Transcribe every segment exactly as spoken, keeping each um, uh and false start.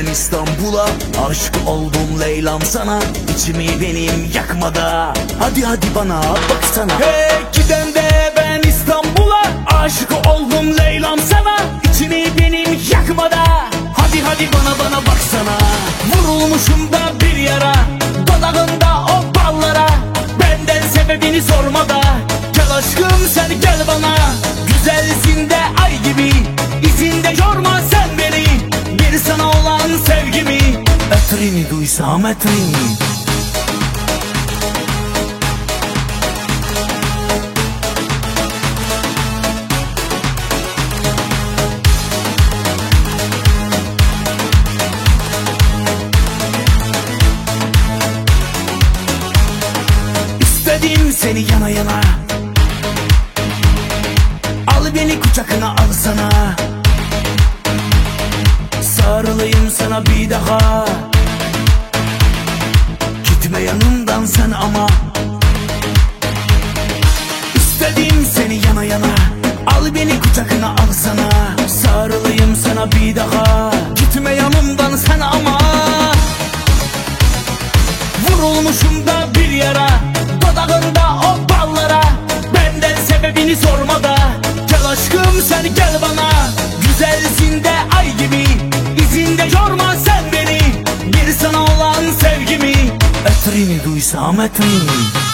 ben İstanbul'a aşık oldum Leyla'm sana, içimi benim yakmada. Hadi hadi bana baksana. Hey giden de ben İstanbul'a aşık oldum Leyla'm sana, içimi benim yakmada. Hadi hadi bana bana baksana. Vurulmuşum da bir yara, dudağında o ballara, benden sebebini sorma da. Gel aşkım sen gel bana, güzelsin de ay gibi, izinde yorma sen beni, bir sana olan sevgimi. Etrini duysam etrini. İstedim seni yana yana, al beni kucakına alsana, sarılayım sana bir daha. Gitme yanımdan sen ama. İstedim seni yana yana, al beni kucakına alsana, sarılayım sana bir daha. Gitme yanımdan sen ama. Vurulmuşum da bir yara, dudağında o ballara, benden sebebini sorma da. Gel aşkım sen gel bana, güzelsin de ay gibi, izinde yorma sen beni, bir sana olan sevgimi. Etrini duysam etrini.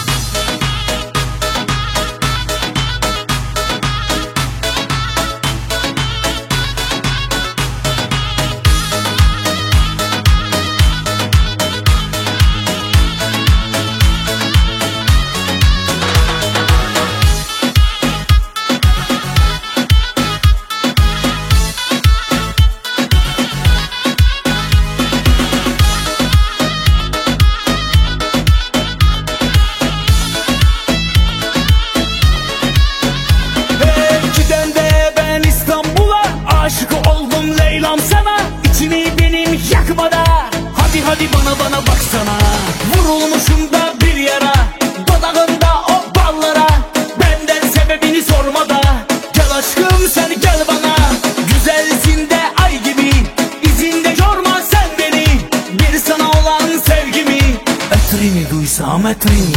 Aşık oldum Leyla'm sana, içimi benim yakmada. Hadi hadi bana bana baksana. Vurulmuşum da bir yara, dudağında o ballara, benden sebebini sorma da. Gel aşkım sen gel bana, güzelsin de ay gibi, izinde yorma sen beni, bir sana olan sevgimi. Etrini duysam etrini.